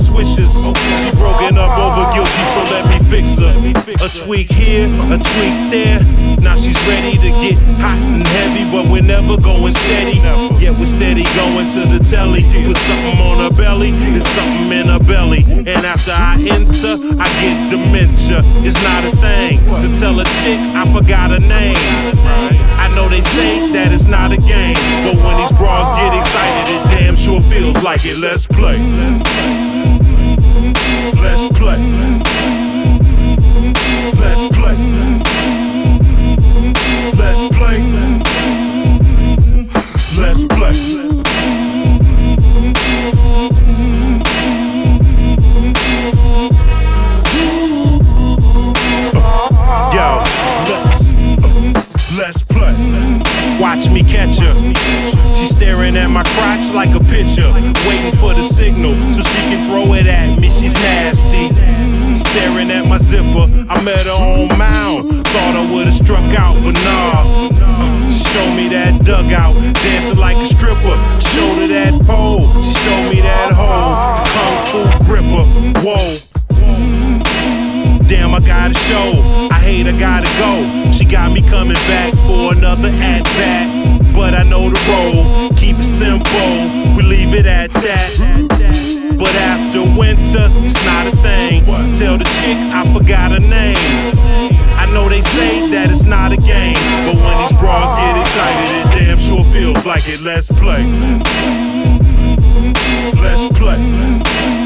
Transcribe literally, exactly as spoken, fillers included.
swishes. She broken up over guilty, so let me fix her. A tweak here, a tweak there. Now she's ready to get hot and heavy, but we're never going steady. Yet we're steady going to the telly. Put something on her belly, there's something in her belly. And after I enter, I get dementia. It's not a thing to tell a chick I forgot her name. I know they say that it's not a game, but when these bras get excited, it damn sure feels like it. Let's play. Let's play. Let's play. Let's play. Let's play. Yo, let's let's play. Watch me catch her. She's staring at my crotch like a picture, waiting for the signal so she can throw it at me. She's nasty. Staring at my zipper, I met her on Mound. Thought I would've struck out, but nah. She showed me that dugout, dancing like a stripper. Showed her that pole, she showed me that hole. The kung fu gripper, whoa. Damn, I gotta show. I hate I gotta go. She got me coming back for another at bat, but I know the role. Keep it simple, we leave it at that. But after winter, it's not a thing. Tell the chick I forgot her name. I know they say that it's not a game, but when these bras get excited, it damn sure feels like it. Let's play. Let's play.